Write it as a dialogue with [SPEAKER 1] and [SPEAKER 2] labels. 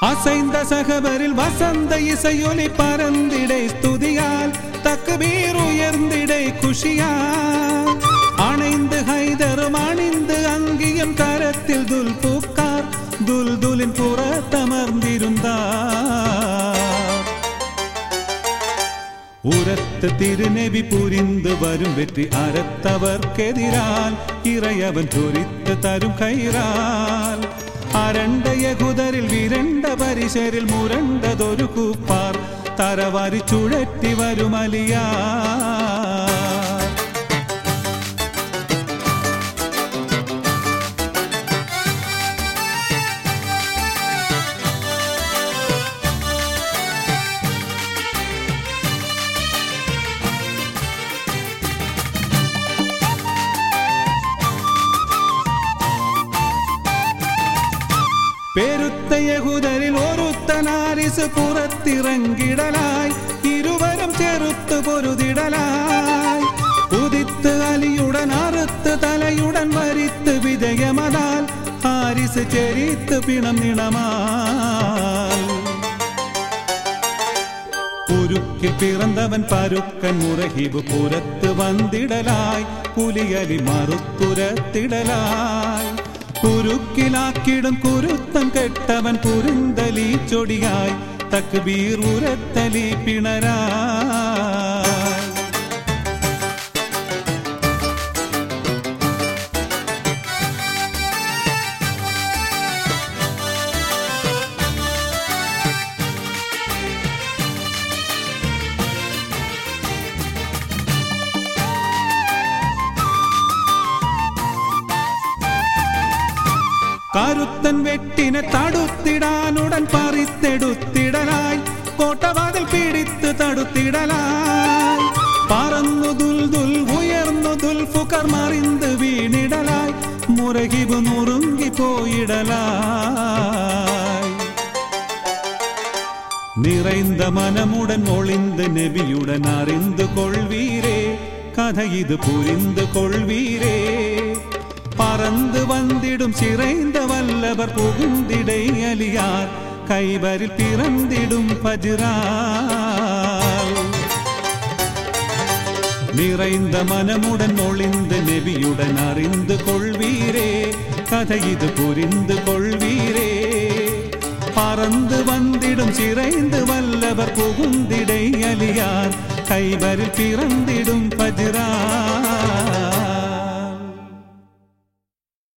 [SPEAKER 1] அசைந்த சகபரில் வசந்த இசையொலி பறந்திடை ஸ்துதியால் தக்பீர் உயர்ந்திடை குஷியால் அணைந்து ஹைதரும் அணிந்து அங்கியும் கரத்தில் துல் பூக்கார் துல்துலின் புறத்தமர்ந்திருந்தார். உரத்த திருநெவி புரிந்து வரும் வெற்றி அறத்தவர்க்கெதிரால் இறையவன் பொறித்து தரும் கயிறால் அரண்டைய குதரில் விரண்ட பரிசரில் முரண்டதொரு கூப்பார் தரவாரி சுழற்றி வரும் அலியார். பெருத்த யகுதரில் ஒருத்த நாரிசு புறத்திறங்கிடலாய் இருவரும் செருத்து பொருதிடலாய் உதித்து அலியுடன் அறுத்து தலையுடன் மறித்து விஜயமதால் ஹாரிசு செரித்து பிணம் நிணமால். உருக்கில் பிறந்தவன் பருக்கன் முரகிபு புறத்து வந்திடலாய் புலியலி மறுத்துரத்திடலாய் കുരുക്കിലാക്കിടും കുരുത്തം കെട്ടവൻ കുരുന്തലി ചൊടിയായി തക്ബീർ ഉരത്തലി പിണരായി. കരുത്തൻ വെട്ടിനെ തടുത്തിടാനുടൻ പറിത്തെടുത്തിടലായി കോട്ടവാതിൽ പിടിത്ത് തടുത്തിടലായി പറന്നു ദുൽദുൽ ഉയർന്നു ദുൽഫുഖർ മറിந்து വീണിടലായി മുരകിബ് നുറുങ്ങി പോയിടലായി. நிறைந்த மனமுடன் ஒளிந்து நெபியுடன் அறிந்து கொள்வீரே கதை இது புரிந்து கொள்வீரே பறந்து வந்திடும் சிறைந்த வல்லவர் புகுந்திடை அலியார் கைவரில் பிறந்திடும் பஜ்ரால். நிறைந்த மனமுடன் ஒளிந்து நெபியுடன் அறிந்து கொள்வீரே கதை இது புரிந்து கொள்வீரே பறந்து வந்திடும் சிறைந்து வல்லவர் புகுந்திடை அலியார் கைவரில் பிறந்திடும் பஜ்ரால்.